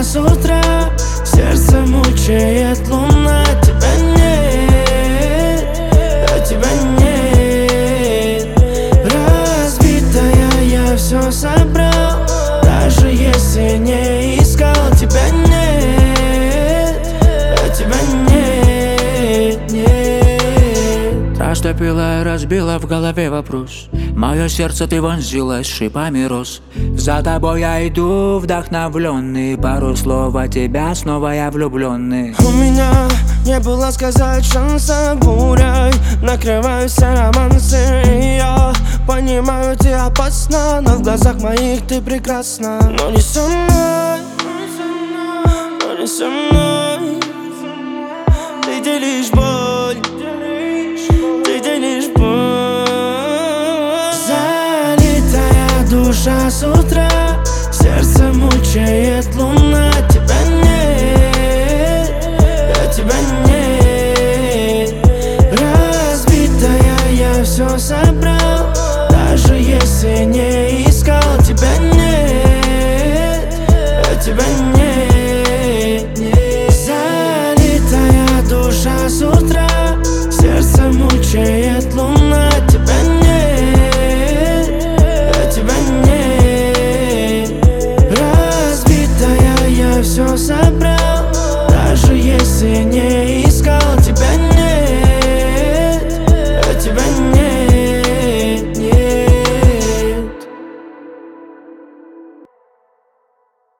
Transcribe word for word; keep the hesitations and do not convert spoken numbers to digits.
тебя с утра, сердце мучает луна. Тебя нет, а тебя нет. Разбитая я все собрал, даже если не искал. Тебя нет, а тебя нет, нет. Растопила и разбила в голове вопрос. Мое сердце ты вонзилась шипами роз. За тобой я иду вдохновленный. Пару слов от тебя, снова я влюбленный. У меня не было сказать шанса, бурей накрываю все романсы. И я понимаю, ты опасна, но в глазах моих ты прекрасна. Но не со мной, но не со мной.